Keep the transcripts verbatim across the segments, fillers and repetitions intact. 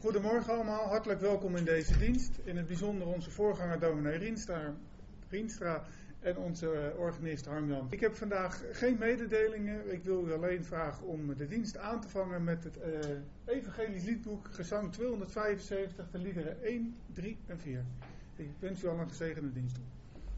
Goedemorgen allemaal, hartelijk welkom in deze dienst. In het bijzonder onze voorganger dominee Rienstra, Rienstra en onze organist Harm-Jan. Ik heb vandaag geen mededelingen. Ik wil u alleen vragen om de dienst aan te vangen met het uh, Evangelisch Liedboek, gezang tweehonderdvijfenzeventig, de liederen één, drie en vier. Ik wens u al een gezegende dienst toe.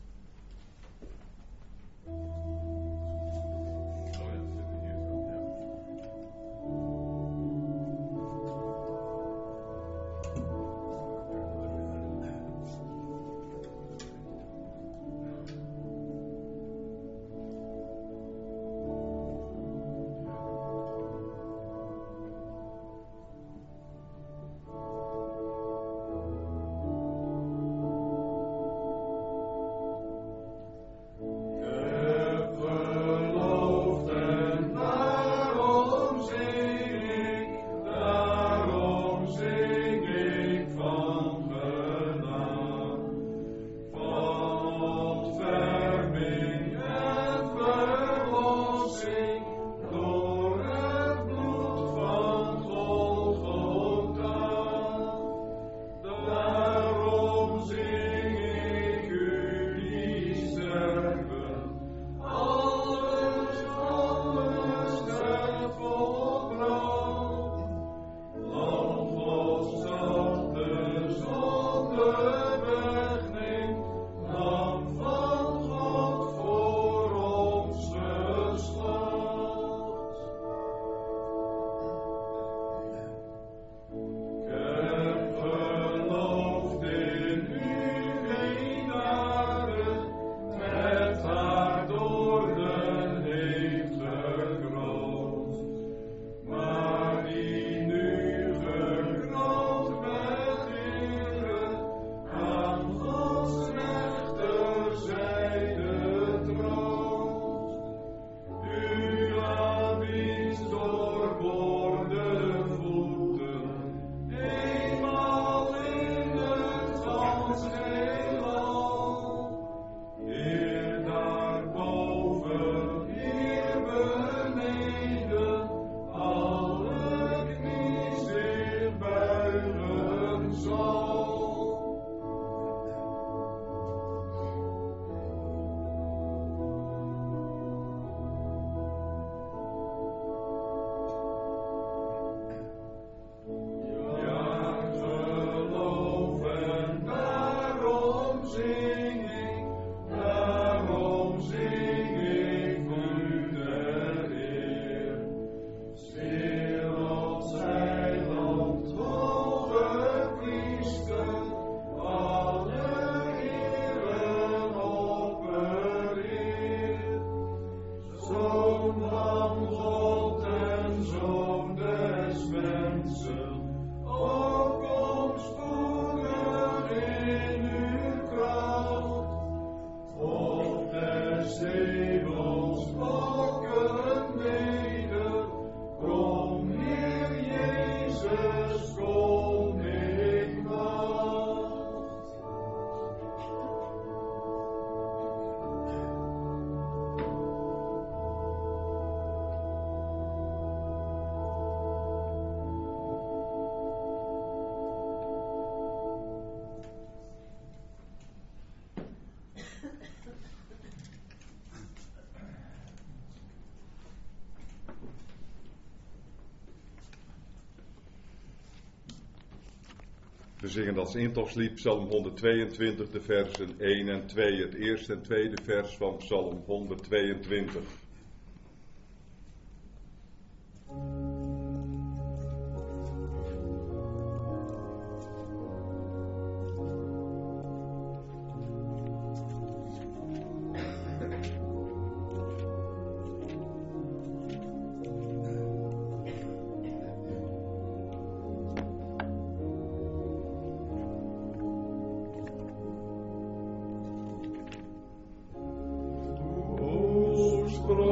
We zingen als intogslied Psalm honderdtweeëntwintig, de versen één en twee. Het eerste en tweede vers van Psalm honderdtweeëntwintig. Stroom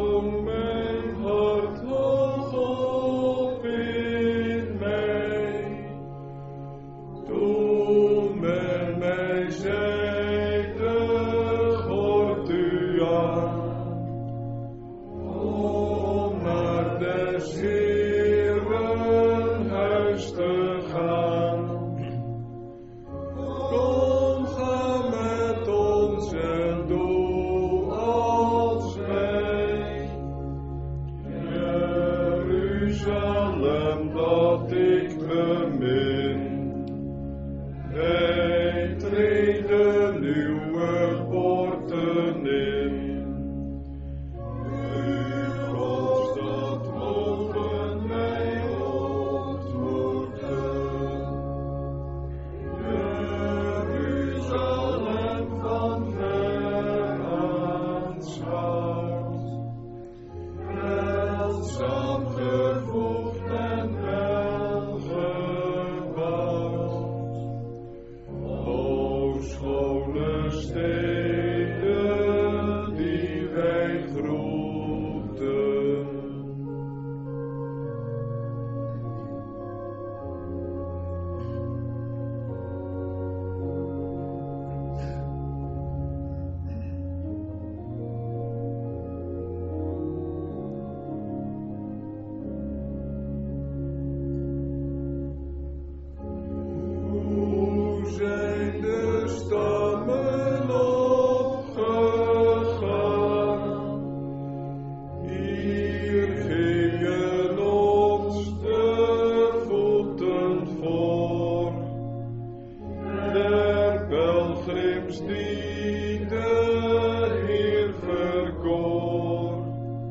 huis die de Heer verkocht.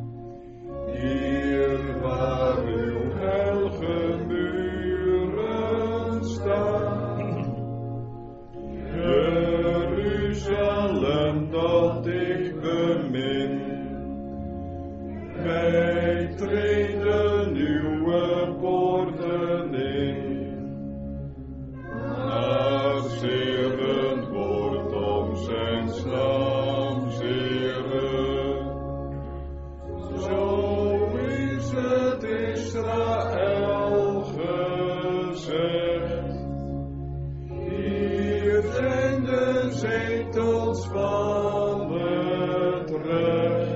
Hier waar uw heilige muren staan. Jeruzalem dat ik bemin. Wij treden uw poorten in. Naar zeren wordt om zijn naam zeren. Zo is het Israël gezegd. Hier zijn de zetels van het recht.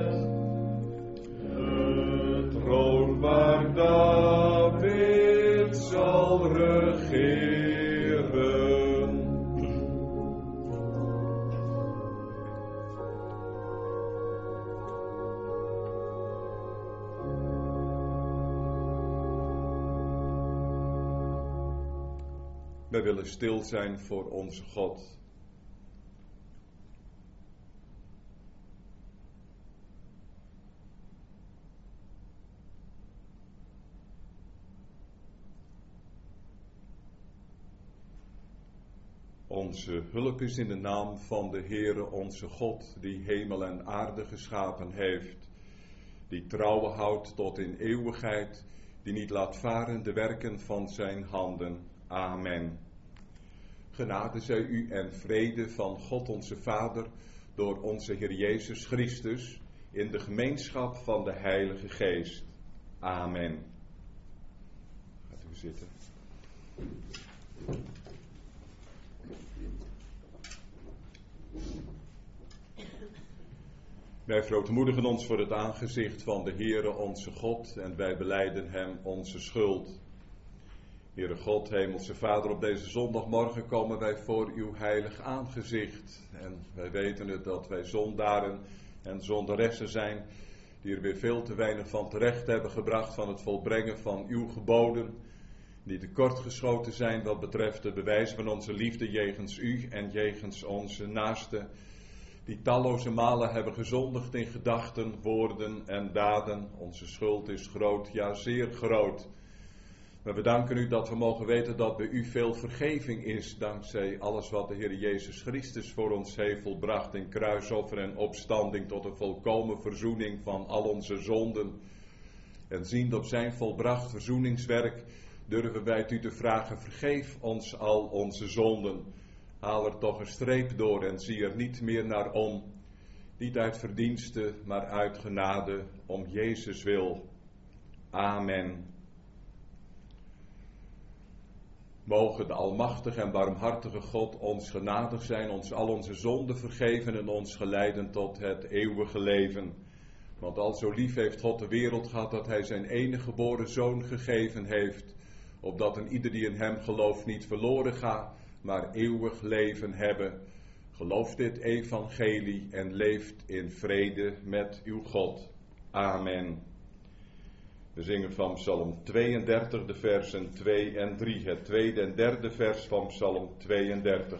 De troon waar David zal regeren. Wij willen stil zijn voor onze God. Onze hulp is in de naam van de Heere onze God, die hemel en aarde geschapen heeft, die trouwe houdt tot in eeuwigheid, die niet laat varen de werken van zijn handen. Amen. Genade zij u en vrede van God onze Vader, door onze Heer Jezus Christus, in de gemeenschap van de Heilige Geest. Amen. Gaat u zitten. Wij verootmoedigen ons voor het aangezicht van de Heere onze God en wij belijden hem onze schuld. Heere God, Hemelse Vader, op deze zondagmorgen komen wij voor uw heilig aangezicht. En wij weten het dat wij zondaren en zondaressen zijn, die er weer veel te weinig van terecht hebben gebracht van het volbrengen van uw geboden. Die tekortgeschoten zijn wat betreft het bewijs van onze liefde jegens u en jegens onze naasten. Die talloze malen hebben gezondigd in gedachten, woorden en daden. Onze schuld is groot, ja zeer groot. Maar we danken u dat we mogen weten dat bij u veel vergeving is, dankzij alles wat de Heer Jezus Christus voor ons heeft volbracht in kruisoffer en opstanding tot een volkomen verzoening van al onze zonden. En ziend op zijn volbracht verzoeningswerk durven wij het u te vragen, vergeef ons al onze zonden. Haal er toch een streep door en zie er niet meer naar om. Niet uit verdienste, maar uit genade, om Jezus wil. Amen. Mogen de almachtige en barmhartige God ons genadig zijn, ons al onze zonden vergeven en ons geleiden tot het eeuwige leven. Want al zo lief heeft God de wereld gehad dat hij zijn enige geboren zoon gegeven heeft, opdat een ieder die in hem gelooft niet verloren gaat, maar eeuwig leven hebben. Geloof dit evangelie en leeft in vrede met uw God. Amen. We zingen van Psalm tweeëndertig de versen twee en drie. Het tweede en derde vers van Psalm tweeëndertig.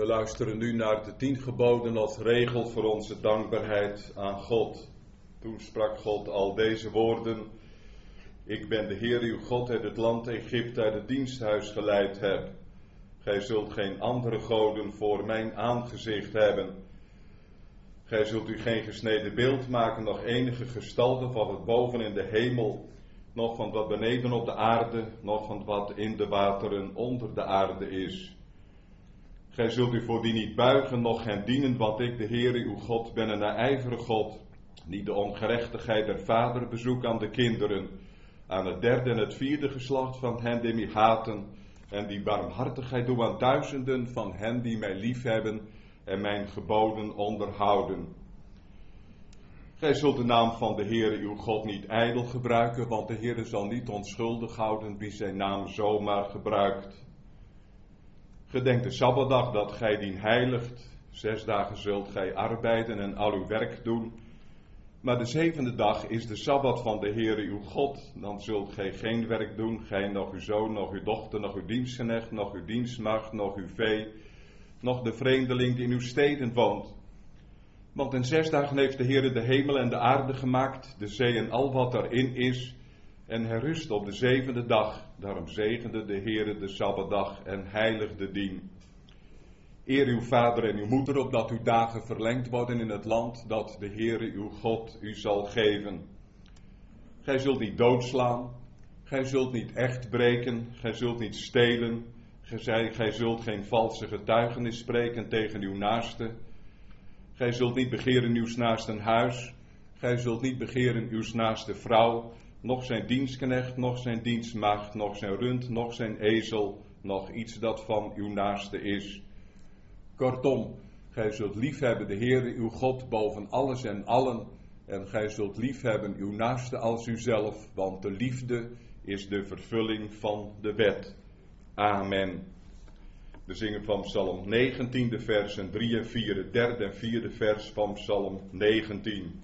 luisteren nu naar de tien geboden als regel voor onze dankbaarheid aan God. Toen sprak God al deze woorden: Ik ben de Heer uw God uit het land Egypte uit het diensthuis geleid heb. Gij zult geen andere goden voor mijn aangezicht hebben. Gij zult u geen gesneden beeld maken, nog enige gestalte van wat boven in de hemel, nog van wat beneden op de aarde, nog van wat in de wateren onder de aarde is. Gij zult u voor die niet buigen, noch hen dienen, want ik, de Heere uw God, ben een ijverige God, die de ongerechtigheid der vader bezoek aan de kinderen, aan het derde en het vierde geslacht van hen die mij haten, en die barmhartigheid doe aan duizenden van hen die mij liefhebben en mijn geboden onderhouden. Gij zult de naam van de Heere uw God niet ijdel gebruiken, want de Heere zal niet onschuldig houden wie zijn naam zomaar gebruikt. Gedenk de Sabbatdag dat gij dien heiligt. Zes dagen zult gij arbeiden en al uw werk doen. Maar de zevende dag is de Sabbat van de Heere uw God. Dan zult gij geen werk doen, gij, nog uw zoon, nog uw dochter, nog uw dienstknecht, nog uw dienstmaagd, nog uw vee, nog de vreemdeling die in uw steden woont. Want in zes dagen heeft de Heere de hemel en de aarde gemaakt, de zee en al wat erin is, en hij rust op de zevende dag. Daarom zegende de Heere de Sabbatdag en heiligde dien. Eer uw vader en uw moeder, opdat uw dagen verlengd worden in het land dat de Heere uw God u zal geven. Gij zult niet doodslaan, gij zult niet echt breken, gij zult niet stelen, gij, gij zult geen valse getuigenis spreken tegen uw naaste. Gij zult niet begeren uws naasten huis, gij zult niet begeren uws naaste vrouw, noch zijn dienstknecht, noch zijn dienstmaagd, noch zijn rund, noch zijn ezel, noch iets dat van uw naaste is. Kortom, gij zult liefhebben de Heere uw God boven alles en allen, en gij zult liefhebben uw naaste als uzelf, want de liefde is de vervulling van de wet. Amen. We zingen van Psalm negentien, de versen drie en vier, het derde en vierde vers van Psalm negentien.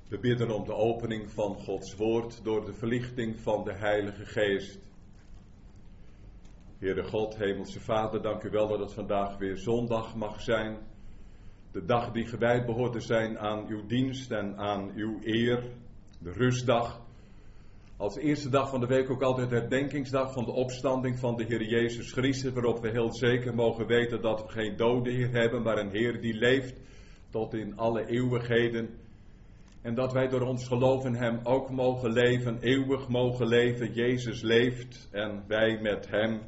We bidden om de opening van Gods woord door de verlichting van de Heilige Geest. Heere God, Hemelse Vader, dank u wel dat het vandaag weer zondag mag zijn. De dag die gewijd behoort te zijn aan uw dienst en aan uw eer. De rustdag. Als eerste dag van de week ook altijd de herdenkingsdag van de opstanding van de Heer Jezus Christus. Waarop we heel zeker mogen weten dat we geen dode Heer hebben, maar een Heer die leeft tot in alle eeuwigheden. En dat wij door ons geloof in hem ook mogen leven, eeuwig mogen leven. Jezus leeft en wij met hem.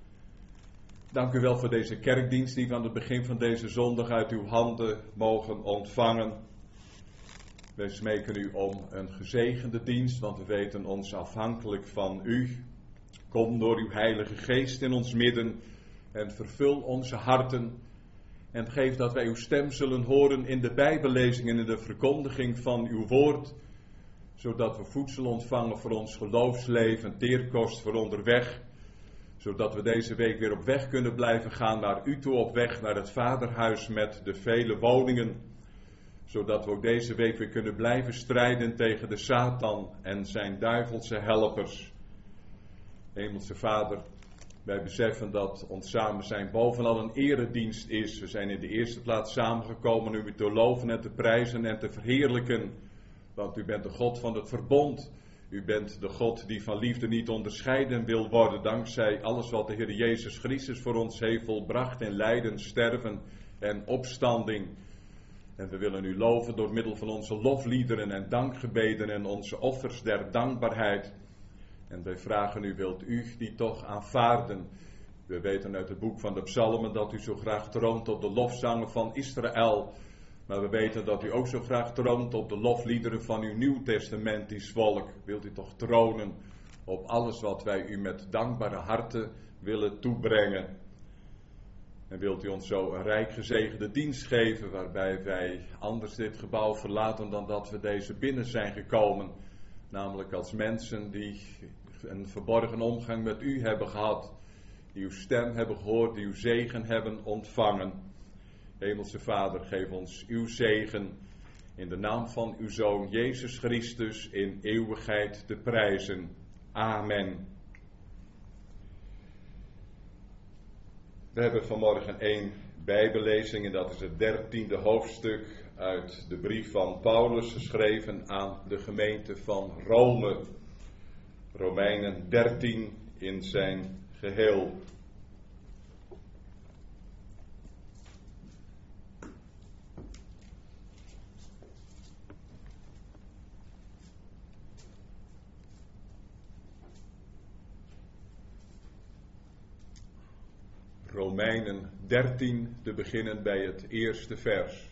Dank u wel voor deze kerkdienst die we aan het begin van deze zondag uit uw handen mogen ontvangen. Wij smeken u om een gezegende dienst, want we weten ons afhankelijk van u. Kom door uw Heilige Geest in ons midden en vervul onze harten. En geef dat wij uw stem zullen horen in de bijbellezing en in de verkondiging van uw woord. Zodat we voedsel ontvangen voor ons geloofsleven, teerkost voor onderweg. Zodat we deze week weer op weg kunnen blijven gaan naar u toe, op weg naar het Vaderhuis met de vele woningen. Zodat we ook deze week weer kunnen blijven strijden tegen de Satan en zijn duivelse helpers. Hemelse Vader, wij beseffen dat ons samen zijn bovenal een eredienst is. We zijn in de eerste plaats samengekomen om u te loven en te prijzen en te verheerlijken. Want u bent de God van het verbond. U bent de God die van liefde niet onderscheiden wil worden, dankzij alles wat de Heer Jezus Christus voor ons heeft volbracht in lijden, sterven en opstanding. En we willen u loven door middel van onze lofliederen en dankgebeden en onze offers der dankbaarheid. En wij vragen u, wilt u die toch aanvaarden? We weten uit het boek van de Psalmen dat u zo graag troont op de lofzangen van Israël. Maar we weten dat u ook zo graag troont op de lofliederen van uw nieuwtestamentisch volk. Wilt u toch tronen op alles wat wij u met dankbare harten willen toebrengen. En wilt u ons zo een rijk gezegende dienst geven, waarbij wij anders dit gebouw verlaten dan dat we deze binnen zijn gekomen. Namelijk als mensen die een verborgen omgang met u hebben gehad. Die uw stem hebben gehoord, die uw zegen hebben ontvangen. Hemelse Vader, geef ons uw zegen in de naam van uw Zoon Jezus Christus in eeuwigheid te prijzen. Amen. We hebben vanmorgen één bijbellezing en dat is het dertiende hoofdstuk uit de brief van Paulus, geschreven aan de gemeente van Rome. Romeinen dertien in zijn geheel. Romeinen dertien, te beginnen bij het eerste vers.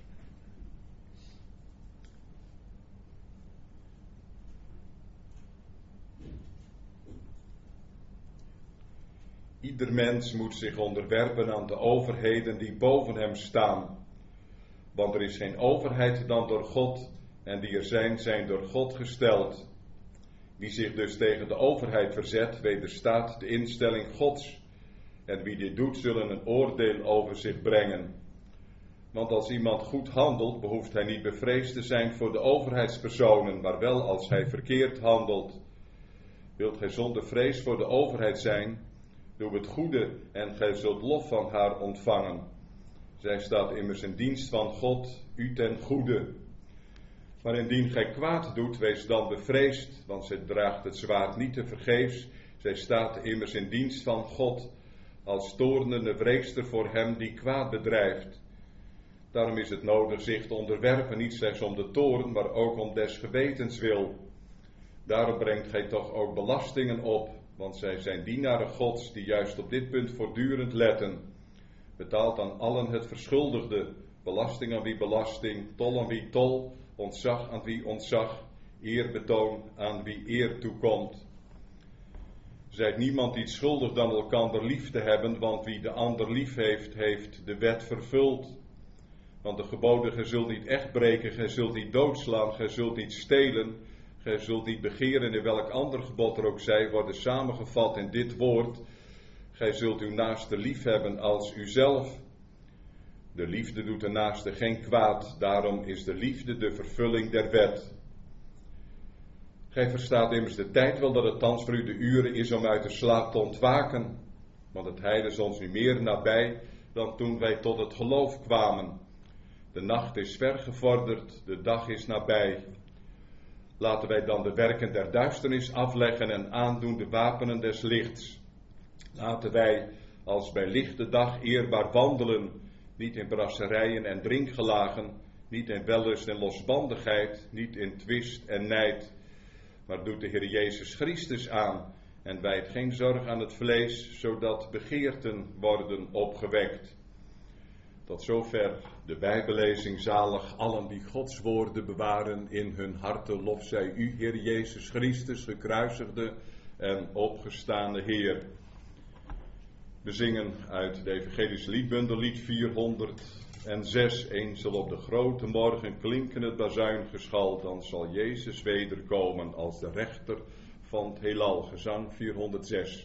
Ieder mens moet zich onderwerpen aan de overheden die boven hem staan. Want er is geen overheid dan door God, en die er zijn, zijn door God gesteld. Wie zich dus tegen de overheid verzet, wederstaat de instelling Gods. En wie dit doet, zullen een oordeel over zich brengen. Want als iemand goed handelt, behoeft hij niet bevreesd te zijn voor de overheidspersonen, maar wel als hij verkeerd handelt. Wilt gij zonder vrees voor de overheid zijn, doe het goede en gij zult lof van haar ontvangen. Zij staat immers in dienst van God, u ten goede. Maar indien gij kwaad doet, wees dan bevreesd, want zij draagt het zwaard niet te vergeefs. Zij staat immers in dienst van God, als toornende wreekster voor hem die kwaad bedrijft. Daarom is het nodig zich te onderwerpen, niet slechts om de toorn, maar ook om des gewetens wil. Daarom brengt gij toch ook belastingen op, want zij zijn dienaren Gods die juist op dit punt voortdurend letten. Betaalt aan allen het verschuldigde, belasting aan wie belasting, tol aan wie tol, ontzag aan wie ontzag, eerbetoon aan wie eer toekomt. Zijt niemand iets schuldig dan elkander lief te hebben, want wie de ander lief heeft, heeft de wet vervuld. Want de geboden, gij zult niet echt breken, gij zult niet doodslaan, gij zult niet stelen, gij zult niet begeren, in welk ander gebod er ook zij, worden samengevat in dit woord. Gij zult uw naaste lief hebben als uzelf. De liefde doet de naaste geen kwaad, daarom is de liefde de vervulling der wet. Gij verstaat immers de tijd wel dat het thans voor u de uren is om uit de slaap te ontwaken. Want het heil is ons nu meer nabij dan toen wij tot het geloof kwamen. De nacht is ver gevorderd, de dag is nabij. Laten wij dan de werken der duisternis afleggen en aandoen de wapenen des lichts. Laten wij als bij lichte dag eerbaar wandelen, niet in brasserijen en drinkgelagen, niet in wellust en losbandigheid, niet in twist en nijd. Maar doet de Heer Jezus Christus aan en wijdt geen zorg aan het vlees, zodat begeerten worden opgewekt. Tot zover de Bijbellezing. Zalig allen die Gods woorden bewaren in hun harten. Lof zij u, Heer Jezus Christus, gekruisigde en opgestaande Heer. We zingen uit de Evangelische liedbundel, lied vierhonderdzes. Eens zal op de grote morgen klinken het bazuingeschal, dan zal Jezus wederkomen als de rechter van het heelal. Gezang vierhonderdzes.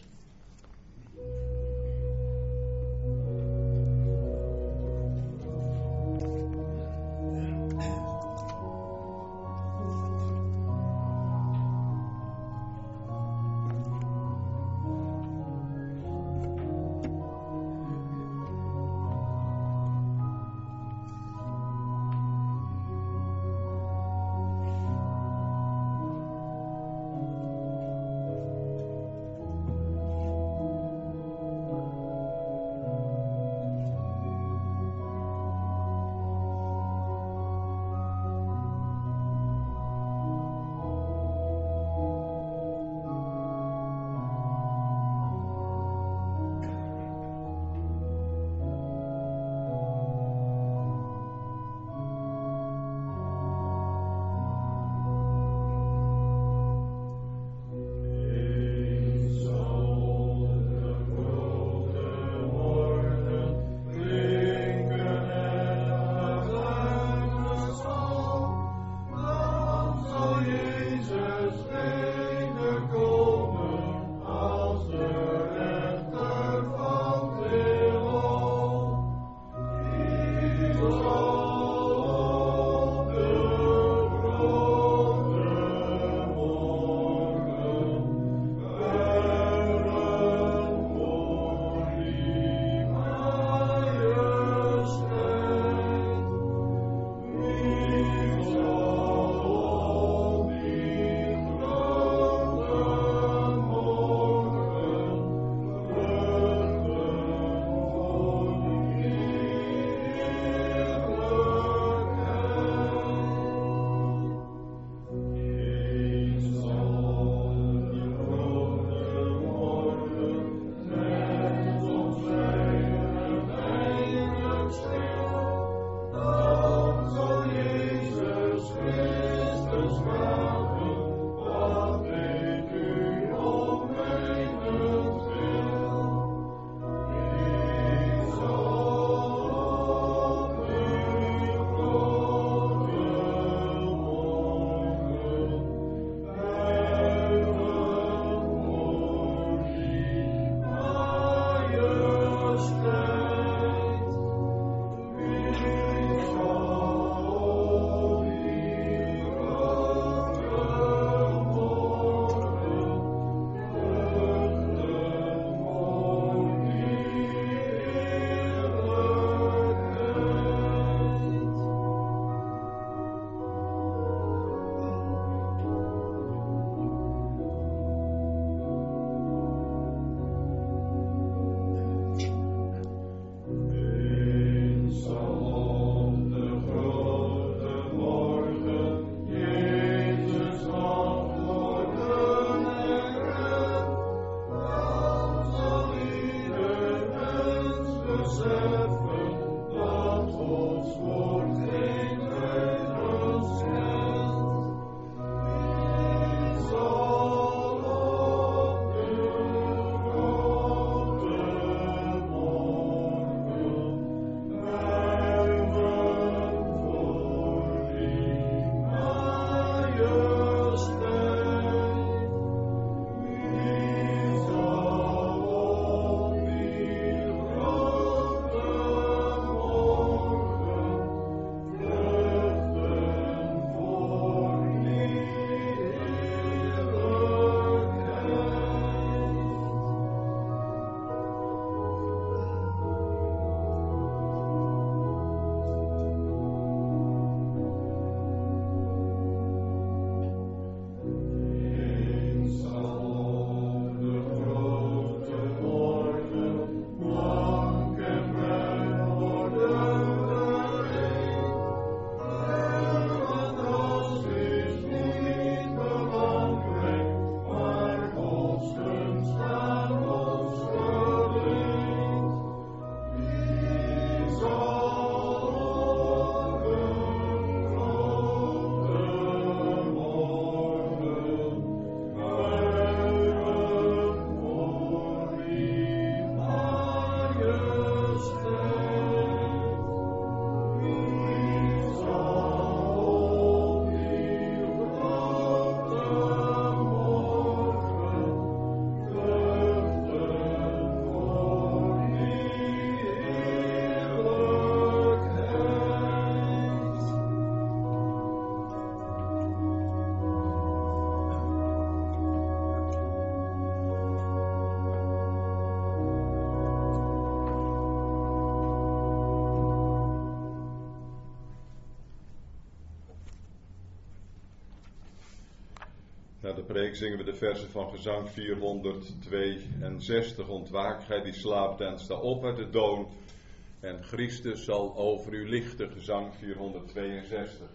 Na de preek zingen we de versen van gezang vierhonderdtweeënzestig. Ontwaak gij die slaapt en sta op uit de dood. En Christus zal over u lichten. Gezang vierhonderdtweeënzestig.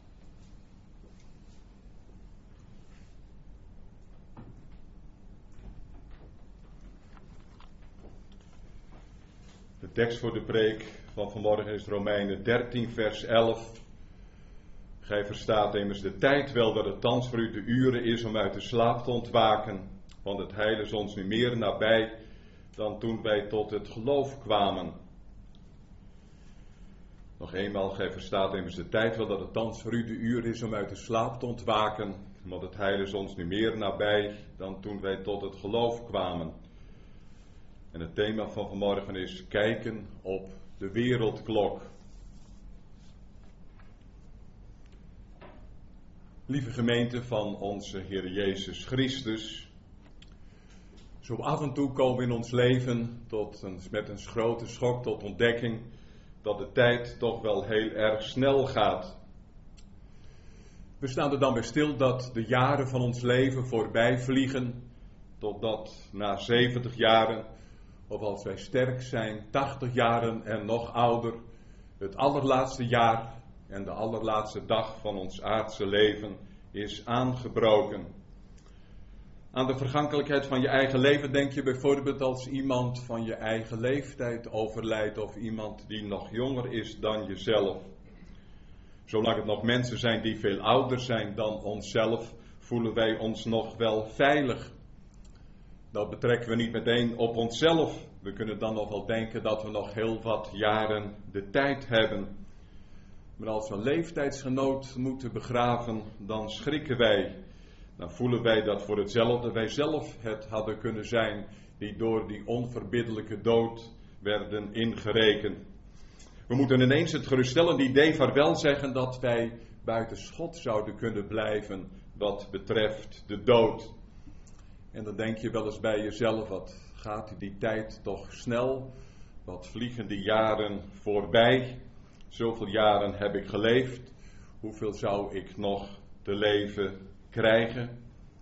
De tekst voor de preek van vanmorgen is Romeinen dertien vers elf. Gij verstaat immers de tijd wel dat het thans voor u de uren is om uit de slaap te ontwaken. Want het heil is ons nu meer nabij dan toen wij tot het geloof kwamen. Nog eenmaal, gij verstaat immers de tijd wel dat het thans voor u de uur is om uit de slaap te ontwaken. Want het heil is ons nu meer nabij dan toen wij tot het geloof kwamen. En het thema van vanmorgen is kijken op de wereldklok. Lieve gemeente van onze Heer Jezus Christus. Zo af en toe komen we in ons leven tot een, met een grote schok tot ontdekking dat de tijd toch wel heel erg snel gaat. We staan er dan bij stil dat de jaren van ons leven voorbij vliegen, totdat na zeventig jaren, of als wij sterk zijn, tachtig jaren en nog ouder, het allerlaatste jaar en de allerlaatste dag van ons aardse leven is aangebroken. Aan de vergankelijkheid van je eigen leven denk je bijvoorbeeld als iemand van je eigen leeftijd overlijdt of iemand die nog jonger is dan jezelf. Zolang het nog mensen zijn die veel ouder zijn dan onszelf, voelen wij ons nog wel veilig. Dat betrekken we niet meteen op onszelf. We kunnen dan nog wel denken dat we nog heel wat jaren de tijd hebben. Maar als we een leeftijdsgenoot moeten begraven, dan schrikken wij. Dan voelen wij dat voor hetzelfde wij zelf het hadden kunnen zijn, die door die onverbiddelijke dood werden ingerekend. We moeten ineens het geruststellende idee vaarwel zeggen dat wij buiten schot zouden kunnen blijven wat betreft de dood. En dan denk je wel eens bij jezelf, wat gaat die tijd toch snel? Wat vliegen die jaren voorbij? Zoveel jaren heb ik geleefd. Hoeveel zou ik nog te leven krijgen?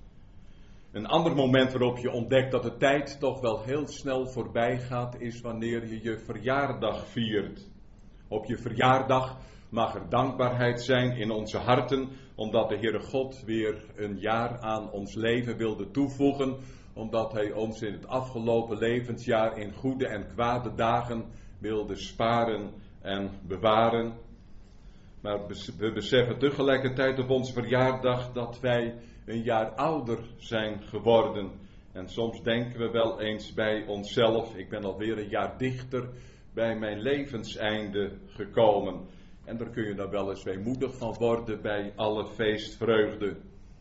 Een ander moment waarop je ontdekt dat de tijd toch wel heel snel voorbij gaat, is wanneer je je verjaardag viert. Op je verjaardag mag er dankbaarheid zijn in onze harten, omdat de Heere God weer een jaar aan ons leven wilde toevoegen, omdat Hij ons in het afgelopen levensjaar in goede en kwade dagen wilde sparen en bewaren. Maar we beseffen tegelijkertijd op onze verjaardag dat wij een jaar ouder zijn geworden. En soms denken we wel eens bij onszelf, ik ben alweer een jaar dichter bij mijn levenseinde gekomen. En daar kun je dan wel eens weemoedig van worden bij alle feestvreugde.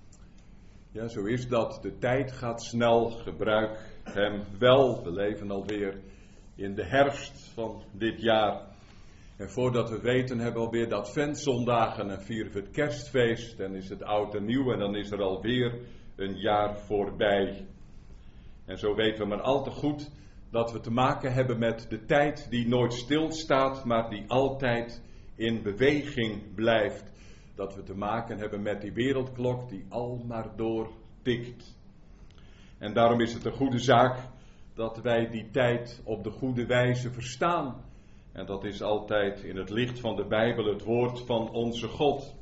Ja, zo is dat. De tijd gaat snel. Gebruik hem wel. We leven alweer in de herfst van dit jaar. En voordat we weten hebben we alweer de adventszondagen en vieren we het kerstfeest. Dan is het oud en nieuw en dan is er alweer een jaar voorbij. En zo weten we maar al te goed dat we te maken hebben met de tijd die nooit stilstaat, maar die altijd in beweging blijft. Dat we te maken hebben met die wereldklok die al maar door tikt. En daarom is het een goede zaak dat wij die tijd op de goede wijze verstaan. En dat is altijd in het licht van de Bijbel, het woord van onze God.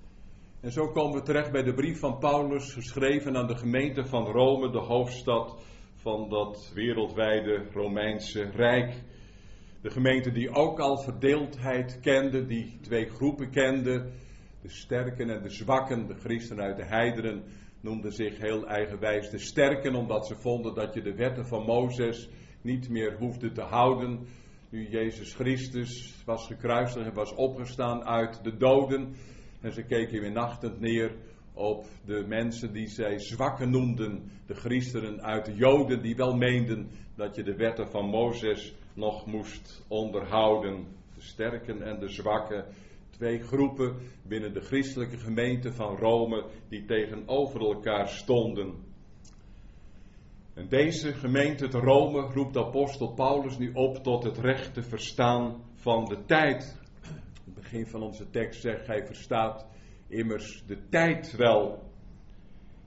En zo komen we terecht bij de brief van Paulus, geschreven aan de gemeente van Rome, de hoofdstad van dat wereldwijde Romeinse Rijk. De gemeente die ook al verdeeldheid kende, die twee groepen kende, de sterken en de zwakken. De christenen uit de heidenen noemden zich heel eigenwijs de sterken, omdat ze vonden dat je de wetten van Mozes niet meer hoefde te houden. Nu Jezus Christus was gekruisigd en was opgestaan uit de doden. En ze keken minachtend neer op de mensen die zij zwakken noemden. De christenen uit de Joden die wel meenden dat je de wetten van Mozes nog moest onderhouden. De sterken en de zwakken. Twee groepen binnen de christelijke gemeente van Rome die tegenover elkaar stonden. En deze gemeente te Rome roept de apostel Paulus nu op tot het rechte verstaan van de tijd. Het begin van onze tekst zegt, gij verstaat immers de tijd wel.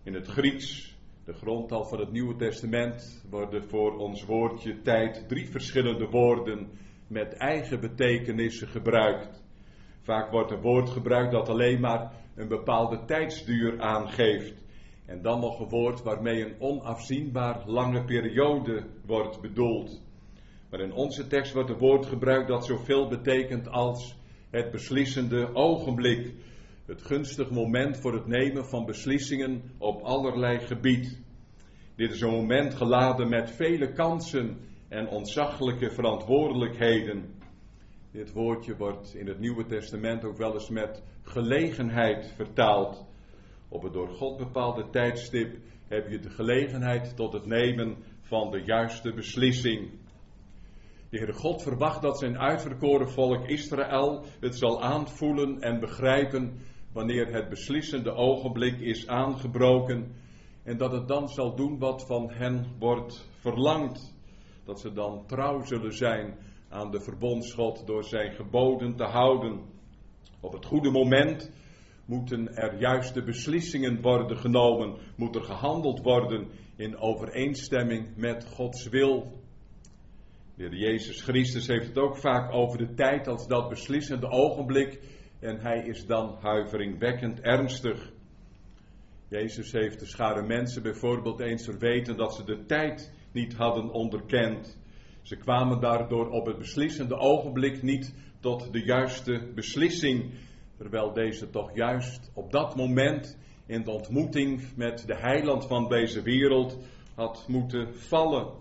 In het Grieks, de grondtaal van het Nieuwe Testament, worden voor ons woordje tijd drie verschillende woorden met eigen betekenissen gebruikt. Vaak wordt een woord gebruikt dat alleen maar een bepaalde tijdsduur aangeeft. En dan nog een woord waarmee een onafzienbaar lange periode wordt bedoeld. Maar in onze tekst wordt een woord gebruikt dat zoveel betekent als het beslissende ogenblik. Het gunstig moment voor het nemen van beslissingen op allerlei gebied. Dit is een moment geladen met vele kansen en ontzaglijke verantwoordelijkheden. Dit woordje wordt in het Nieuwe Testament ook wel eens met gelegenheid vertaald. Op het door God bepaalde tijdstip heb je de gelegenheid tot het nemen van de juiste beslissing. De Heere God verwacht dat zijn uitverkoren volk Israël het zal aanvoelen en begrijpen wanneer het beslissende ogenblik is aangebroken en dat het dan zal doen wat van hen wordt verlangd. Dat ze dan trouw zullen zijn aan de verbondsgod door zijn geboden te houden. Op het goede moment moeten er juiste beslissingen worden genomen, moet er gehandeld worden in overeenstemming met Gods wil. De Heer Jezus Christus heeft het ook vaak over de tijd als dat beslissende ogenblik en hij is dan huiveringwekkend ernstig. Jezus heeft de schare mensen bijvoorbeeld eens verweten dat ze de tijd niet hadden onderkend. Ze kwamen daardoor op het beslissende ogenblik niet tot de juiste beslissing, terwijl deze toch juist op dat moment in de ontmoeting met de heiland van deze wereld had moeten vallen.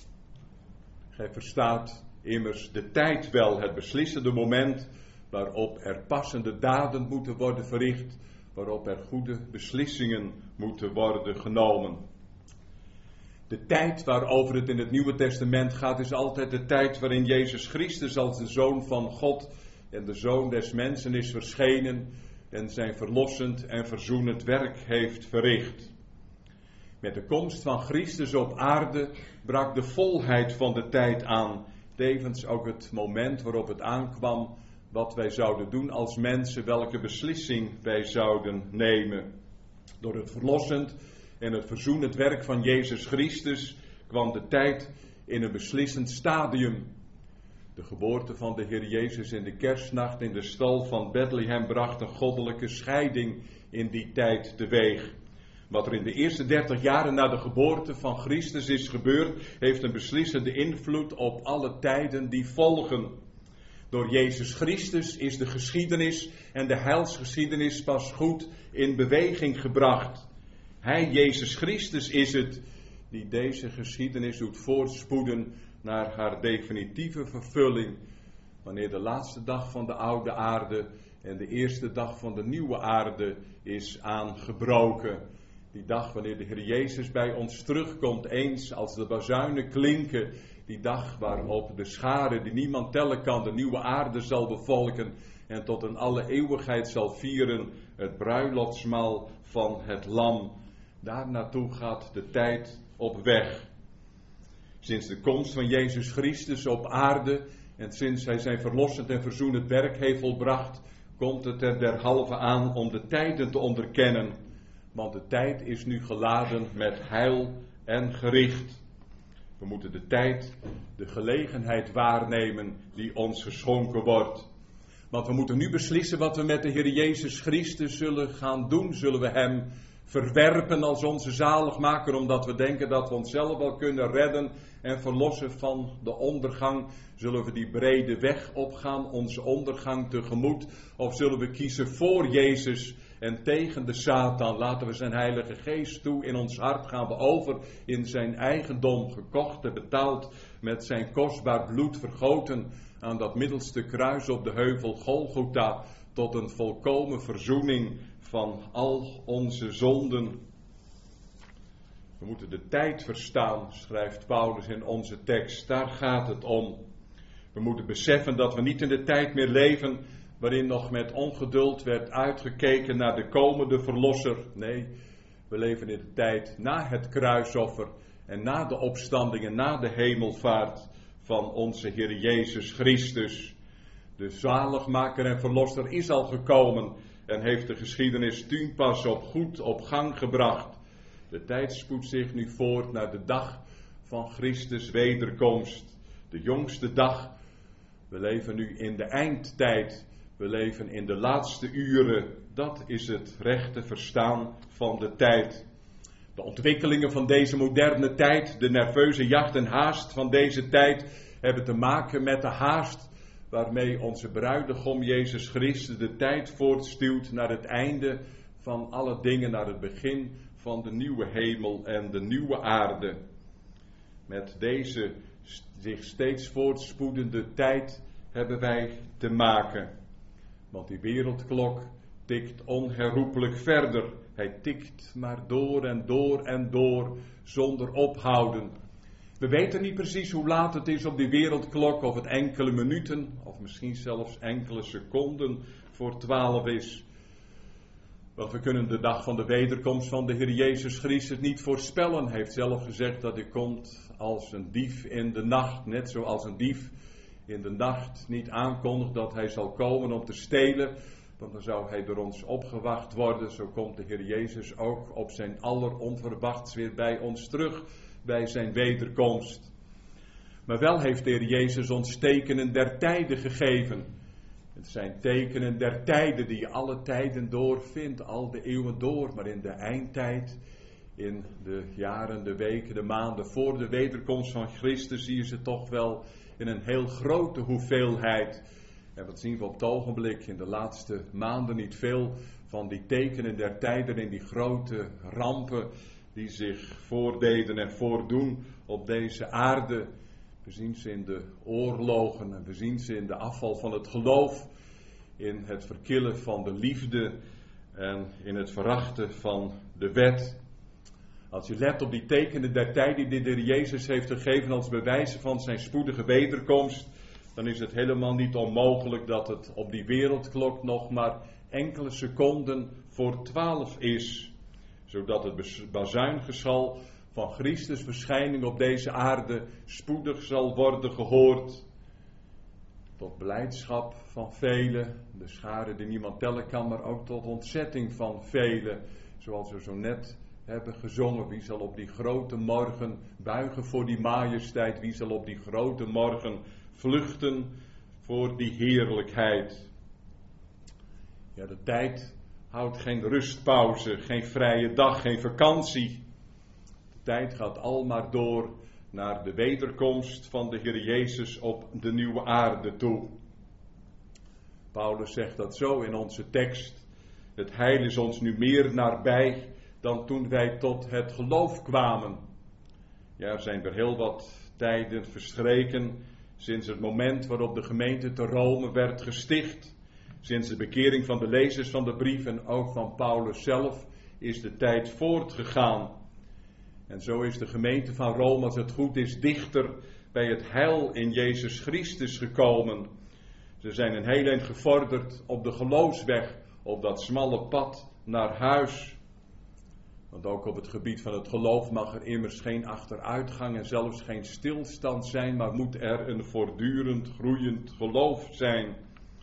Gij verstaat immers de tijd wel, het beslissende moment waarop er passende daden moeten worden verricht, waarop er goede beslissingen moeten worden genomen. De tijd waarover het in het Nieuwe Testament gaat is altijd de tijd waarin Jezus Christus als de Zoon van God en de Zoon des mensen is verschenen en zijn verlossend en verzoenend werk heeft verricht. Met de komst van Christus op aarde brak de volheid van de tijd aan, tevens ook het moment waarop het aankwam wat wij zouden doen als mensen, welke beslissing wij zouden nemen. Door het verlossend en het verzoenend werk van Jezus Christus kwam de tijd in een beslissend stadium. De geboorte van de Heer Jezus in de kerstnacht in de stal van Bethlehem bracht een goddelijke scheiding in die tijd teweeg. Wat er in de eerste dertig jaren na de geboorte van Christus is gebeurd, heeft een beslissende invloed op alle tijden die volgen. Door Jezus Christus is de geschiedenis en de heilsgeschiedenis pas goed in beweging gebracht. Hij, Jezus Christus, is het die deze geschiedenis doet voortspoeden naar haar definitieve vervulling, wanneer de laatste dag van de oude aarde en de eerste dag van de nieuwe aarde is aangebroken. Die dag wanneer de Heer Jezus bij ons terugkomt, eens als de bazuinen klinken. Die dag waarop de schare die niemand tellen kan, de nieuwe aarde zal bevolken en tot in alle eeuwigheid zal vieren het bruiloftsmaal van het lam. Daar naartoe gaat de tijd op weg. Sinds de komst van Jezus Christus op aarde en sinds hij zijn verlossend en verzoenend werk heeft volbracht, komt het er derhalve aan om de tijden te onderkennen. Want de tijd is nu geladen met heil en gericht. We moeten de tijd, de gelegenheid waarnemen die ons geschonken wordt. Want we moeten nu beslissen wat we met de Heer Jezus Christus zullen gaan doen. Zullen we hem verwerpen als onze zaligmaker, omdat we denken dat we onszelf wel kunnen redden en verlossen van de ondergang? Zullen we die brede weg opgaan, onze ondergang tegemoet? Of zullen we kiezen voor Jezus en tegen de Satan? Laten we zijn Heilige Geest toe in ons hart gaan we over in zijn eigendom, gekocht en betaald met zijn kostbaar bloed vergoten aan dat middelste kruis op de heuvel Golgotha, tot een volkomen verzoening van al onze zonden. We moeten de tijd verstaan, schrijft Paulus in onze tekst. Daar gaat het om. We moeten beseffen dat we niet in de tijd meer leven waarin nog met ongeduld werd uitgekeken naar de komende verlosser. Nee, we leven in de tijd na het kruisoffer en na de opstanding en na de hemelvaart van onze Heer Jezus Christus. De zaligmaker en verlosser is al gekomen en heeft de geschiedenis toen pas op goed op gang gebracht. De tijd spoedt zich nu voort naar de dag van Christus wederkomst. De jongste dag. We leven nu in de eindtijd. We leven in de laatste uren. Dat is het rechte verstaan van de tijd. De ontwikkelingen van deze moderne tijd, de nerveuze jacht en haast van deze tijd, hebben te maken met de haast waarmee onze bruidegom Jezus Christus de tijd voortstuwt naar het einde van alle dingen, naar het begin van de nieuwe hemel en de nieuwe aarde. Met deze zich steeds voortspoedende tijd hebben wij te maken. Want die wereldklok tikt onherroepelijk verder. Hij tikt maar door en door en door zonder ophouden. We weten niet precies hoe laat het is op die wereldklok, of het enkele minuten of misschien zelfs enkele seconden voor twaalf is. Want we kunnen de dag van de wederkomst van de Heer Jezus Christus niet voorspellen. Hij heeft zelf gezegd dat hij komt als een dief in de nacht, net zoals een dief in de nacht niet aankondigt dat hij zal komen om te stelen, want dan zou hij door ons opgewacht worden. Zo komt de Heer Jezus ook op zijn alleronverwachts weer bij ons terug, bij zijn wederkomst. Maar wel heeft de Heer Jezus ons tekenen der tijden gegeven. Het zijn tekenen der tijden die je alle tijden door vindt, al de eeuwen door, maar in de eindtijd, in de jaren, de weken, de maanden voor de wederkomst van Christus zie je ze toch wel in een heel grote hoeveelheid. En wat zien we op het ogenblik in de laatste maanden niet veel van die tekenen der tijden in die grote rampen die zich voordeden en voordoen op deze aarde. We zien ze in de oorlogen en we zien ze in de afval van het geloof, in het verkillen van de liefde en in het verachten van de wet. Als je let op die tekenen der tijden die de Heer Jezus heeft gegeven als bewijzen van zijn spoedige wederkomst, dan is het helemaal niet onmogelijk dat het op die wereldklok nog maar enkele seconden voor twaalf is, zodat het bazuingeschal van Christus verschijning op deze aarde spoedig zal worden gehoord. Tot blijdschap van velen, de schare die niemand tellen kan, maar ook tot ontzetting van velen, zoals we zo net hebben gezongen. Wie zal op die grote morgen buigen voor die majesteit? Wie zal op die grote morgen vluchten voor die heerlijkheid? Ja, de tijd houdt geen rustpauze, geen vrije dag, geen vakantie. De tijd gaat al maar door naar de wederkomst van de Heer Jezus op de nieuwe aarde toe. Paulus zegt dat zo in onze tekst. Het heil is ons nu meer nabij dan toen wij tot het geloof kwamen. Ja, er zijn er heel wat tijden verstreken sinds het moment waarop de gemeente te Rome werd gesticht. Sinds de bekering van de lezers van de brief en ook van Paulus zelf is de tijd voortgegaan. En zo is de gemeente van Rome, als het goed is, dichter bij het heil in Jezus Christus gekomen. Ze zijn een heel eind gevorderd op de geloofsweg, op dat smalle pad naar huis. Want ook op het gebied van het geloof mag er immers geen achteruitgang en zelfs geen stilstand zijn, maar moet er een voortdurend groeiend geloof zijn.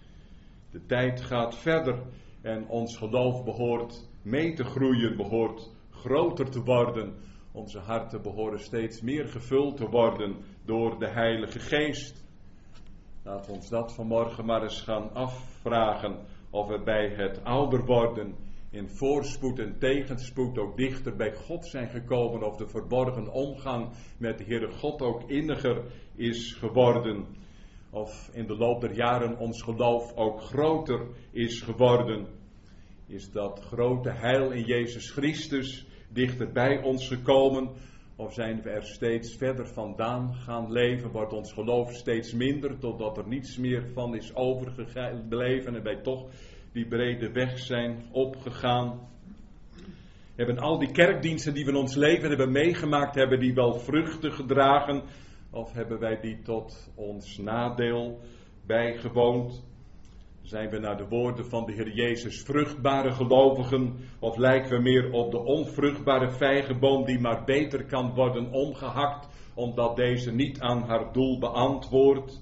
De tijd gaat verder en ons geloof behoort mee te groeien, behoort groter te worden. Onze harten behoren steeds meer gevuld te worden door de Heilige Geest. Laten we ons dat vanmorgen maar eens gaan afvragen, of we bij het ouder worden in voorspoed en tegenspoed ook dichter bij God zijn gekomen, of de verborgen omgang met de Heere God ook inniger is geworden, of in de loop der jaren ons geloof ook groter is geworden. Is dat grote heil in Jezus Christus dichter bij ons gekomen, of zijn we er steeds verder vandaan gaan leven? Wordt ons geloof steeds minder, totdat er niets meer van is overgebleven en wij toch die brede weg zijn opgegaan? Hebben al die kerkdiensten die we in ons leven hebben meegemaakt, hebben die wel vruchten gedragen, of hebben wij die tot ons nadeel bijgewoond? Zijn we naar de woorden van de Heer Jezus vruchtbare gelovigen, of lijken we meer op de onvruchtbare vijgenboom die maar beter kan worden omgehakt, omdat deze niet aan haar doel beantwoordt?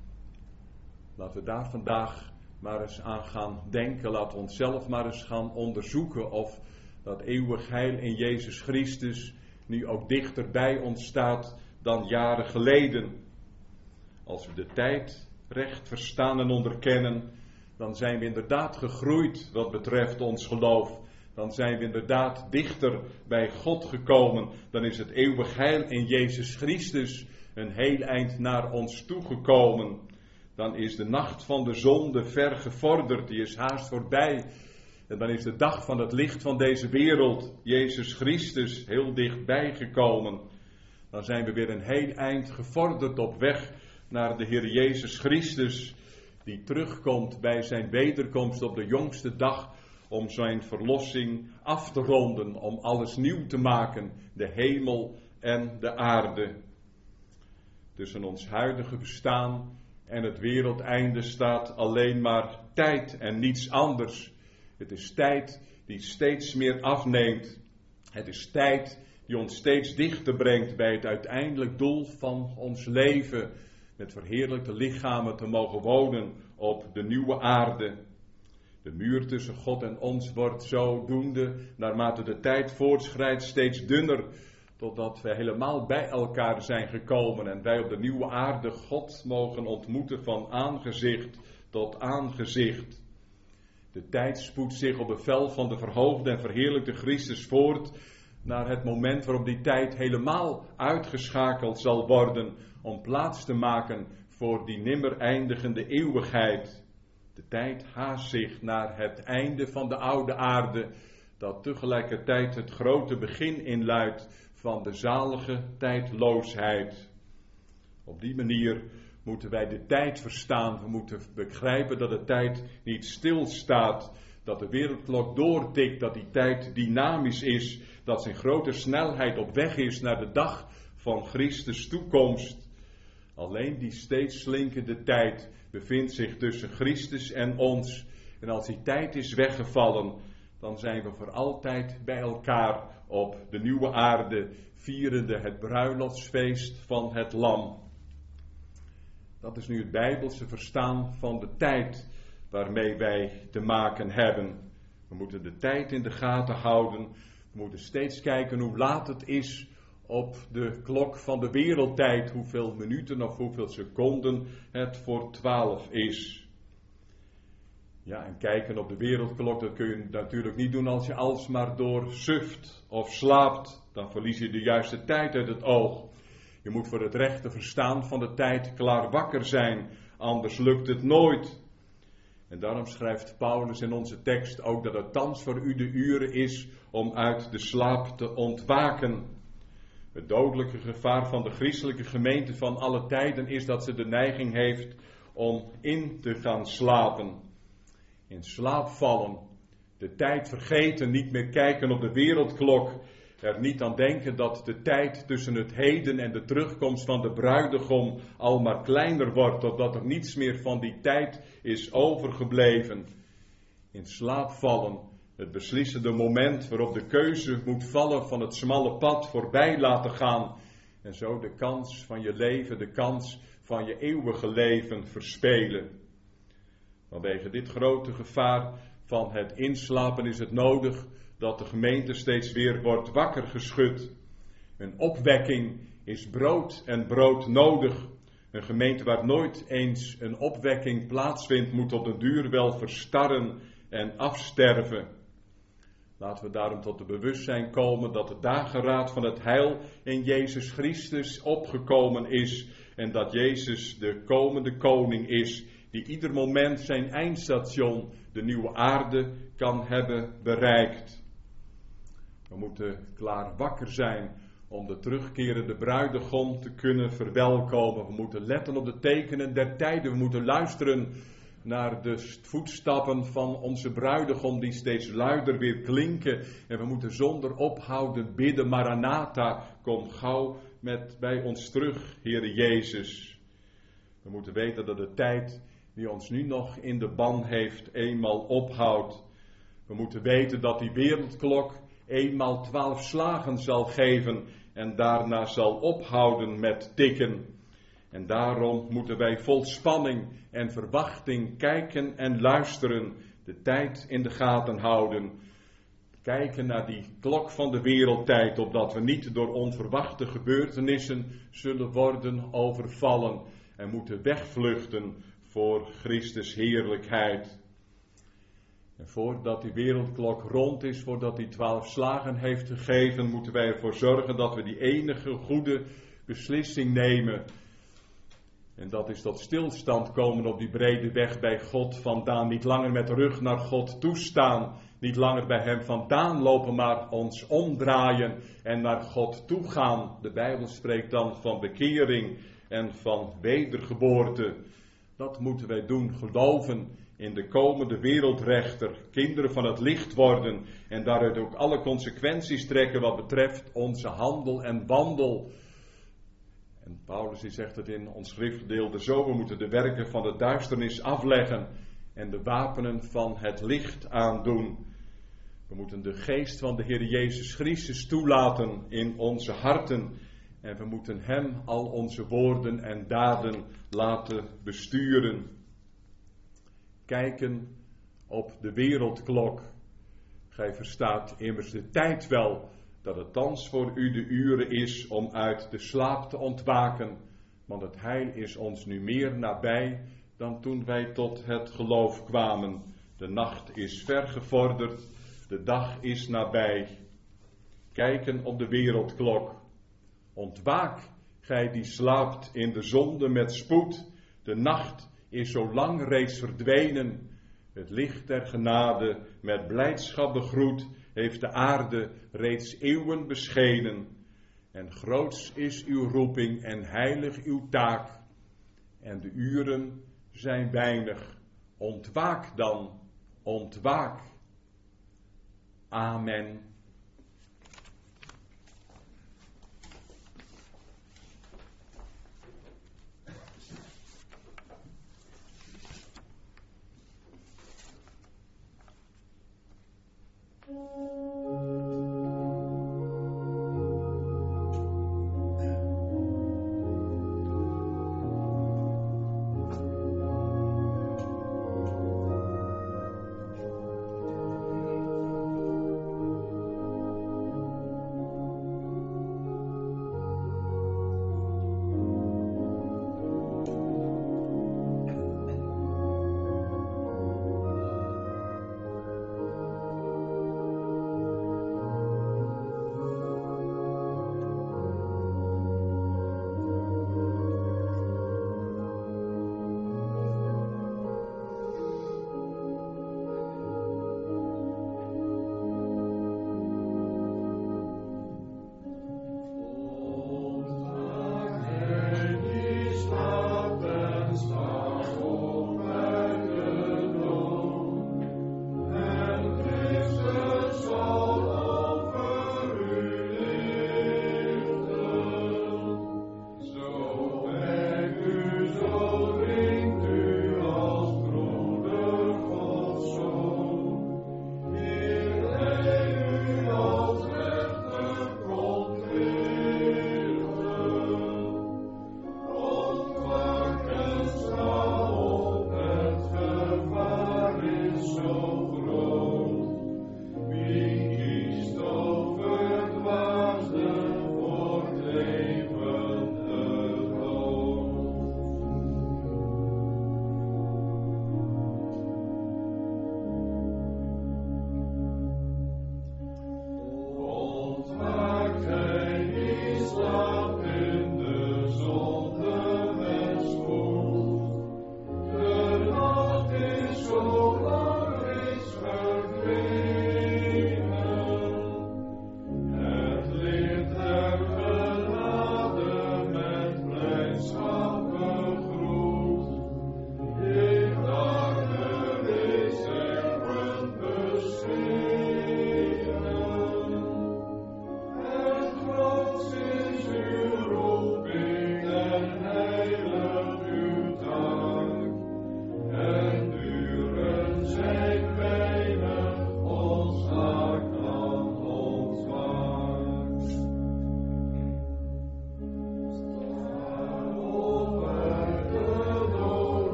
Laten we daar vandaag maar eens aan gaan denken. Laten we onszelf maar eens gaan onderzoeken of dat eeuwig heil in Jezus Christus nu ook dichter bij ons staat dan jaren geleden. Als we de tijd recht verstaan en onderkennen, dan zijn we inderdaad gegroeid wat betreft ons geloof. Dan zijn we inderdaad dichter bij God gekomen. Dan is het eeuwig heil in Jezus Christus een heel eind naar ons toegekomen. Dan is de nacht van de zonde ver gevorderd, die is haast voorbij. En dan is de dag van het licht van deze wereld, Jezus Christus, heel dichtbij gekomen. Dan zijn we weer een heel eind gevorderd op weg naar de Heer Jezus Christus, die terugkomt bij zijn wederkomst op de jongste dag om zijn verlossing af te ronden, om alles nieuw te maken, de hemel en de aarde. Tussen ons huidige bestaan en het wereldeinde staat alleen maar tijd en niets anders. Het is tijd die steeds meer afneemt. Het is tijd die ons steeds dichter brengt bij het uiteindelijk doel van ons leven, met verheerlijkte lichamen te mogen wonen op de nieuwe aarde. De muur tussen God en ons wordt zodoende, naarmate de tijd voortschrijdt, steeds dunner, totdat we helemaal bij elkaar zijn gekomen en wij op de nieuwe aarde God mogen ontmoeten van aangezicht tot aangezicht. De tijd spoedt zich op bevel van de verhoogde en verheerlijkte Christus voort naar het moment waarop die tijd helemaal uitgeschakeld zal worden om plaats te maken voor die nimmer eindigende eeuwigheid. De tijd haast zich naar het einde van de oude aarde, dat tegelijkertijd het grote begin inluidt van de zalige tijdloosheid. Op die manier moeten wij de tijd verstaan. We moeten begrijpen dat de tijd niet stilstaat, dat de wereldklok doortikt, dat die tijd dynamisch is, dat zijn grote snelheid op weg is naar de dag van Christus toekomst. Alleen die steeds slinkende tijd bevindt zich tussen Christus en ons. En als die tijd is weggevallen, dan zijn we voor altijd bij elkaar op de nieuwe aarde, vierende het bruiloftsfeest van het Lam. Dat is nu het Bijbelse verstaan van de tijd waarmee wij te maken hebben. We moeten de tijd in de gaten houden. We moeten steeds kijken hoe laat het is op de klok van de wereldtijd. Hoeveel minuten of hoeveel seconden het voor twaalf is. Ja, en kijken op de wereldklok, dat kun je natuurlijk niet doen als je alsmaar door suft of slaapt. Dan verlies je de juiste tijd uit het oog. Je moet voor het rechte verstaan van de tijd klaar wakker zijn, anders lukt het nooit. En daarom schrijft Paulus in onze tekst ook dat het thans voor u de uren is om uit de slaap te ontwaken. Het dodelijke gevaar van de christelijke gemeente van alle tijden is dat ze de neiging heeft om in te gaan slapen. In slaap vallen, de tijd vergeten, niet meer kijken op de wereldklok, er niet aan denken dat de tijd tussen het heden en de terugkomst van de bruidegom al maar kleiner wordt, totdat er niets meer van die tijd is overgebleven. In slaap vallen, het beslissende moment waarop de keuze moet vallen van het smalle pad voorbij laten gaan en zo de kans van je leven, de kans van je eeuwige leven verspelen. Vanwege dit grote gevaar van het inslapen is het nodig dat de gemeente steeds weer wordt wakker geschud. Een opwekking is brood en brood nodig. Een gemeente waar nooit eens een opwekking plaatsvindt, moet op den duur wel verstarren en afsterven. Laten we daarom tot het bewustzijn komen dat de dageraad van het heil in Jezus Christus opgekomen is en dat Jezus de komende koning is, die ieder moment zijn eindstation, de nieuwe aarde, kan hebben bereikt. We moeten klaar wakker zijn om de terugkerende bruidegom te kunnen verwelkomen. We moeten letten op de tekenen der tijden. We moeten luisteren naar de voetstappen van onze bruidegom die steeds luider weer klinken. En we moeten zonder ophouden bidden, Maranatha, kom gauw met bij ons terug, Heere Jezus. We moeten weten dat de tijd die ons nu nog in de ban heeft, eenmaal ophoudt. We moeten weten dat die wereldklok eenmaal twaalf slagen zal geven en daarna zal ophouden met tikken. En daarom moeten wij vol spanning en verwachting kijken en luisteren, de tijd in de gaten houden. kijken naar die klok van de wereldtijd, opdat we niet door onverwachte gebeurtenissen zullen worden overvallen en moeten wegvluchten voor Christus heerlijkheid. En voordat die wereldklok rond is, voordat die twaalf slagen heeft gegeven, moeten wij ervoor zorgen dat we die enige goede beslissing nemen. En dat is tot stilstand komen op die brede weg bij God vandaan. Niet langer met de rug naar God toestaan. Niet langer bij hem vandaan lopen, maar ons omdraaien en naar God toe gaan. De Bijbel spreekt dan van bekering en van wedergeboorte. Dat moeten wij doen, geloven in de komende wereldrechter, kinderen van het licht worden en daaruit ook alle consequenties trekken wat betreft onze handel en wandel. En Paulus die zegt het in ons schriftgedeelte zo, we moeten de werken van de duisternis afleggen en de wapenen van het licht aandoen. We moeten de geest van de Heer Jezus Christus toelaten in onze harten en we moeten hem al onze woorden en daden laten besturen. Kijken op de wereldklok. Gij verstaat immers de tijd wel, dat het thans voor u de uren is om uit de slaap te ontwaken, want het heil is ons nu meer nabij dan toen wij tot het geloof kwamen. De nacht is vergevorderd, de dag is nabij. Kijken op de wereldklok. Ontwaak, gij die slaapt in de zonde met spoed, de nacht is zo lang reeds verdwenen. Het licht der genade met blijdschap begroet, heeft de aarde reeds eeuwen beschenen. En groots is uw roeping en heilig uw taak. En de uren zijn weinig. Ontwaak dan, ontwaak. Amen.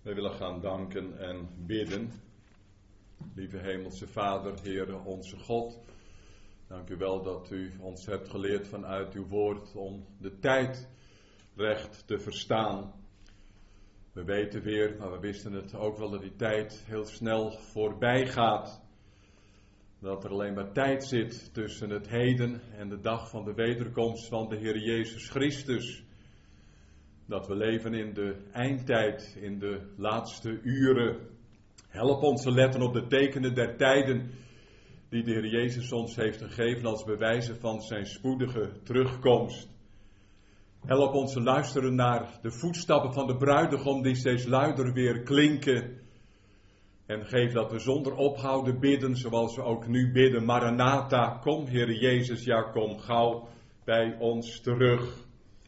We willen gaan danken en bidden. Lieve Hemelse Vader, Heere onze God, dank u wel dat u ons hebt geleerd vanuit uw woord om de tijd recht te verstaan. We weten weer, maar we wisten het ook wel, dat die tijd heel snel voorbij gaat. Dat er alleen maar tijd zit tussen het heden en de dag van de wederkomst van de Heer Jezus Christus. Dat we leven in de eindtijd, in de laatste uren. Help ons te letten op de tekenen der tijden die de Heer Jezus ons heeft gegeven als bewijzen van zijn spoedige terugkomst. Help ons te luisteren naar de voetstappen van de bruidegom die steeds luider weer klinken. En geef dat we zonder ophouden bidden zoals we ook nu bidden. Maranatha, kom Heer Jezus, ja kom gauw bij ons terug.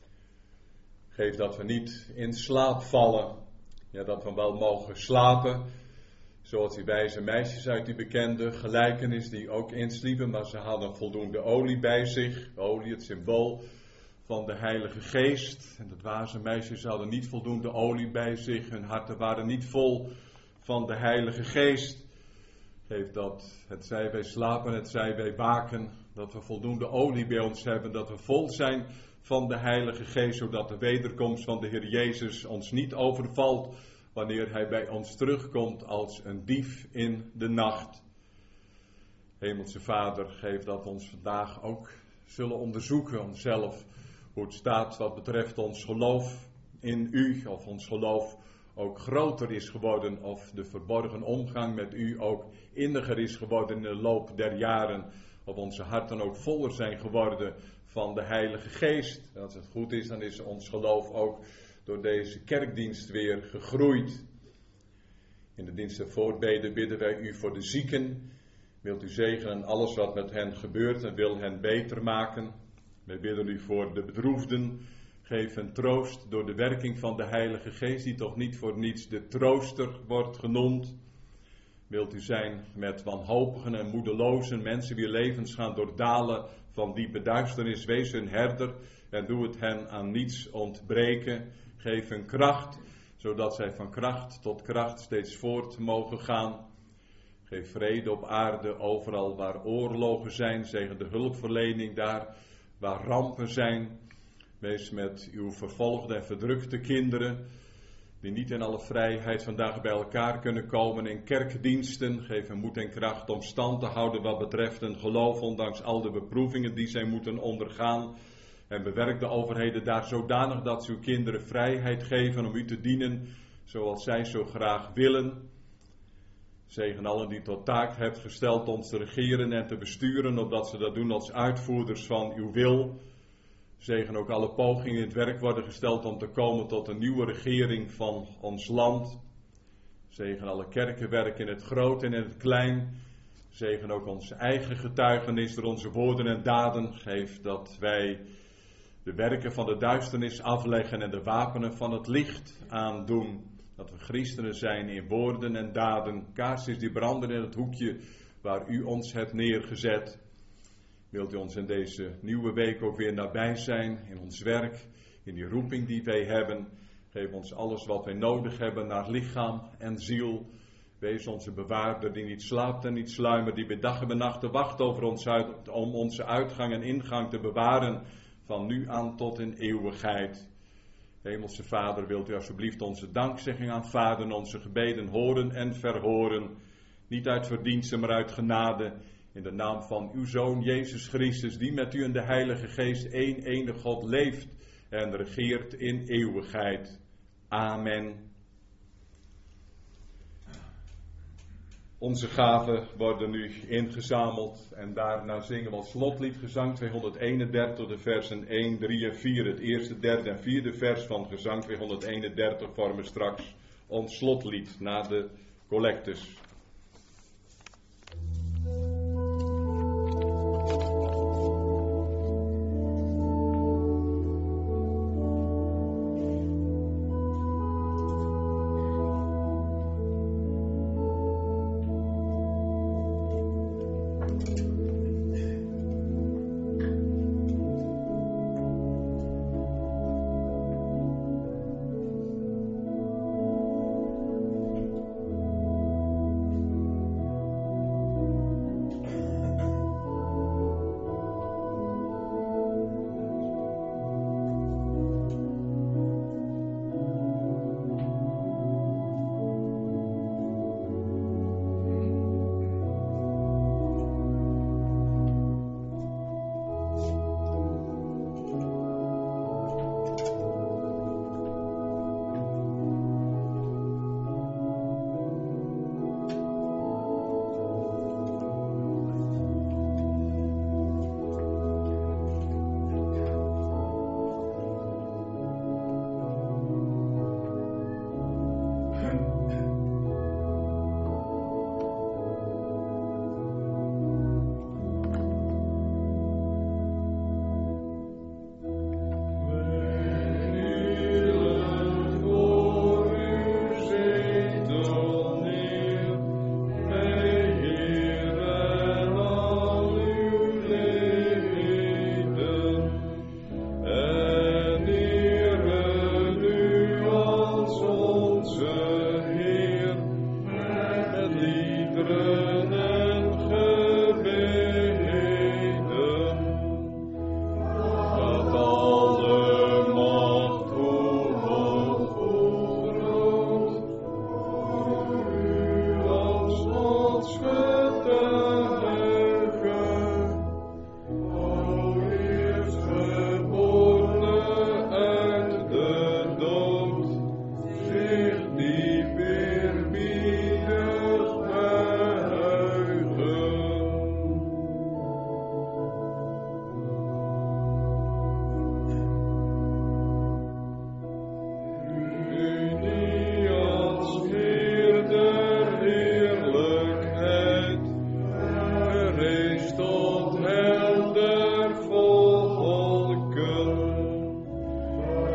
Geef dat we niet in slaap vallen. Ja, dat we wel mogen slapen. Zoals die wijze meisjes uit die bekende gelijkenis die ook insliepen. Maar ze hadden voldoende olie bij zich. Olie, het symbool van de Heilige Geest. En dat wijze meisjes hadden niet voldoende olie bij zich. Hun harten waren niet vol van de Heilige Geest. Geef dat, het zij wij slapen, het zij wij waken. Dat we voldoende olie bij ons hebben. Dat we vol zijn van de Heilige Geest, zodat de wederkomst van de Heer Jezus ons niet overvalt wanneer Hij bij ons terugkomt als een dief in de nacht. Hemelse Vader, geef dat we ons vandaag ook zullen onderzoeken onszelf, hoe het staat wat betreft ons geloof in U, of ons geloof ook groter is geworden, of de verborgen omgang met U ook inniger is geworden in de loop der jaren, of onze harten ook voller zijn geworden van de Heilige Geest. En als het goed is, dan is ons geloof ook door deze kerkdienst weer gegroeid. In de dienst der voorbeden bidden wij u voor de zieken. Wilt u zegenen alles wat met hen gebeurt en wil hen beter maken. Wij bidden u voor de bedroefden. Geef hen troost door de werking van de Heilige Geest, die toch niet voor niets de trooster wordt genoemd. Wilt u zijn met wanhopigen en moedelozen, mensen wier levens gaan doordalen van diepe duisternis. Wees hun herder en doe het hen aan niets ontbreken. Geef hun kracht, zodat zij van kracht tot kracht steeds voort mogen gaan. Geef vrede op aarde, overal waar oorlogen zijn. Zegen de hulpverlening daar waar rampen zijn. Wees met uw vervolgde en verdrukte kinderen, die niet in alle vrijheid vandaag bij elkaar kunnen komen in kerkdiensten. Geef hen moed en kracht om stand te houden wat betreft hun geloof, ondanks al de beproevingen die zij moeten ondergaan. En bewerk de overheden daar zodanig dat ze uw kinderen vrijheid geven om u te dienen zoals zij zo graag willen. Zegen allen die tot taak hebt gesteld ons te regeren en te besturen, opdat ze dat doen als uitvoerders van uw wil. Zegen ook alle pogingen in het werk worden gesteld om te komen tot een nieuwe regering van ons land. Zegen alle kerkenwerk in het groot en in het klein. Zegen ook onze eigen getuigenis door onze woorden en daden. Geef dat wij de werken van de duisternis afleggen en de wapenen van het licht aandoen. Dat we christenen zijn in woorden en daden. Kaarsjes die branden in het hoekje waar u ons hebt neergezet. Wilt u ons in deze nieuwe week ook weer nabij zijn in ons werk, in die roeping die wij hebben. Geef ons alles wat wij nodig hebben naar lichaam en ziel. Wees onze bewaarder die niet slaapt en niet sluimert, die bij dag en bij nacht wacht over ons uit, om onze uitgang en ingang te bewaren van nu aan tot in eeuwigheid. Hemelse Vader, wilt u alsjeblieft onze dankzegging aanvaarden, onze gebeden horen en verhoren. Niet uit verdiensten, maar uit genade. In de naam van uw Zoon Jezus Christus, die met u in de Heilige Geest één enige God leeft en regeert in eeuwigheid. Amen. Onze gaven worden nu ingezameld en daarna zingen we als slotlied gezang tweehonderdeenendertig de versen één, drie en vier. Het eerste, derde en vierde vers van gezang tweehonderdeenendertig vormen straks ons slotlied na de collectes.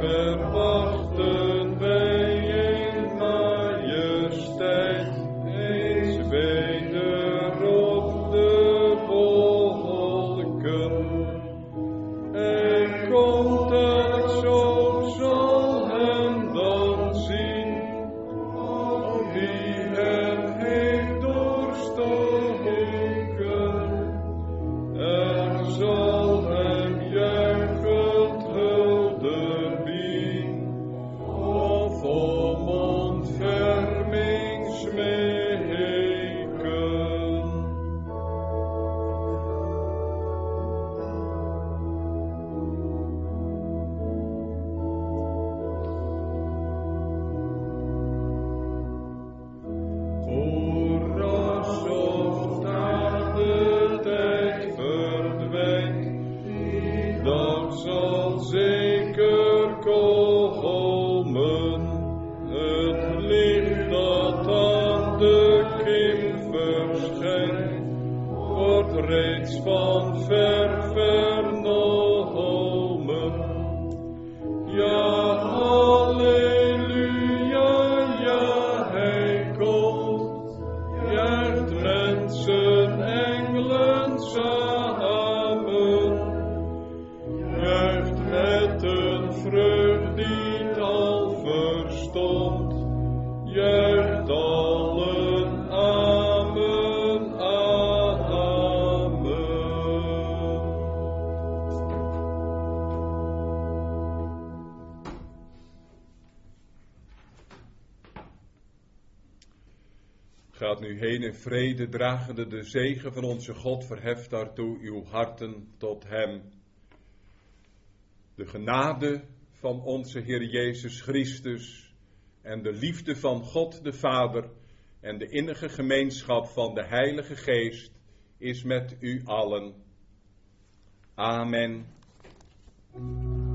verwachten wij in majesteit eens weder op de wolken. En komt het zo, zal hem dan zien, wie hem heeft doorstoken. Er zal hem juichend hulde bieden, of om ontferming smeken. Hoera, zo daar de tijd verdwijnt, dan zal zeker komen het licht dat aan de kim verschijnt, wordt reeds van ver vernomen. Ja, halleluja, ja, hij komt, juicht mensen, engelen samen, juicht met een vreugd die het al verstond, juicht allen, amen, amen. Gaat nu heen in vrede, dragende de zegen van onze God, verheft daartoe uw harten tot hem. De genade van onze Heer Jezus Christus en de liefde van God de Vader en de innige gemeenschap van de Heilige Geest is met u allen. Amen.